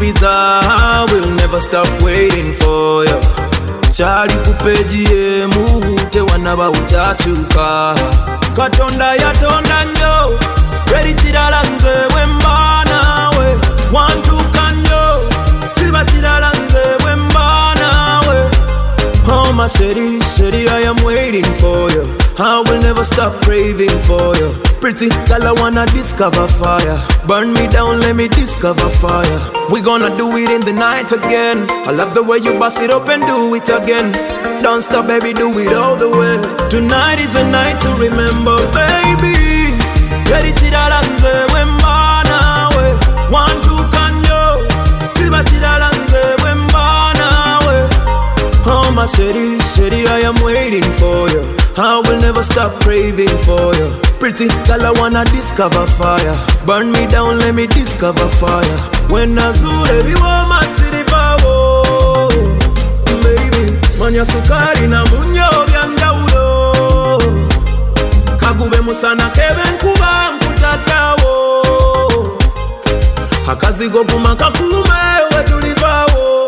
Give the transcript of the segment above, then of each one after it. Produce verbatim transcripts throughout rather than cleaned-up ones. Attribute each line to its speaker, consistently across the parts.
Speaker 1: visa, we'll never stop waiting for you. Chali kupeji emu, te wanaba utachuka. Katonda ya tonda nyo, ready chiralanze wembana we. One two kanyo, chiba chiralanze wembana we. Oh my city, city, I am waiting for you. I will never stop craving for you. Pretty girl, I wanna discover fire. Burn me down, let me discover fire. We gonna do it in the night again. I love the way you bust it up and do it again. Don't stop, baby, do it all the way. Tonight is a night to remember, baby. Ready chiralanze wembana we. One two kanyo, chiba chiralanze wembana we. Oh my city, city, I am waiting for you. I will never stop craving for you. Pretty girl, I wanna discover fire. Burn me down, let me discover fire. When I zure, we want my city power. Baby, manya sukari na munyo byanga ulo. Kagube musana keben kuba mkutatawo. Hakazi gopuma kakume wetulivawo.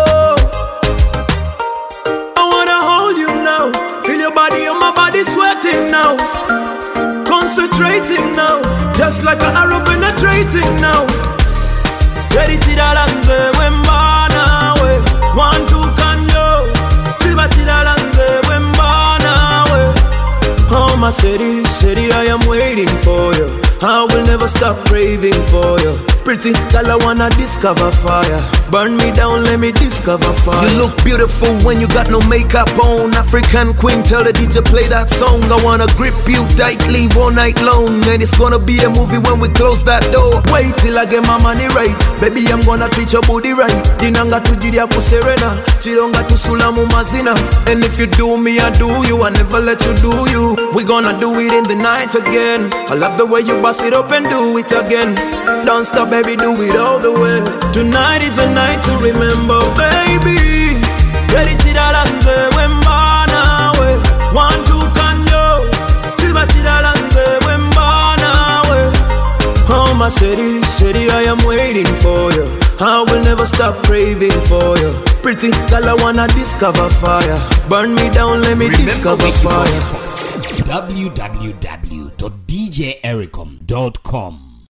Speaker 1: Body on my body sweating now, concentrating now, just like an arrow penetrating now. Ready to dalanze wembana we. One two kanyo, chiba chidalanze wembana we. Oh my city, city, I am waiting for you. I will never stop craving for you. Pretty girl, I wanna discover fire. Burn me down, let me discover fire. You look beautiful when you got no makeup on. African queen, tell the D J play that song. I wanna grip you tightly all night long. And it's gonna be a movie when we close that door. Wait till I get my money right. Baby, I'm gonna treat your body right. Dinanga tujiria kuserena, chironga tusulamu mazina. And if you do me, I do you. I never let you do you. We gonna do it in the night again. I love the way you bust it up and do it again. Don't stop, baby, do it all the way. Tonight is a night to remember, baby. Ready to dalanze wembana we. One two kanyo, chiba chidalanze wembana we. Oh my city, city, I am waiting for you. I will never stop craving for you. Pretty girl, I wanna discover fire. Burn me down, let me Remember discover fire.
Speaker 2: w w w dot d j ericom dot com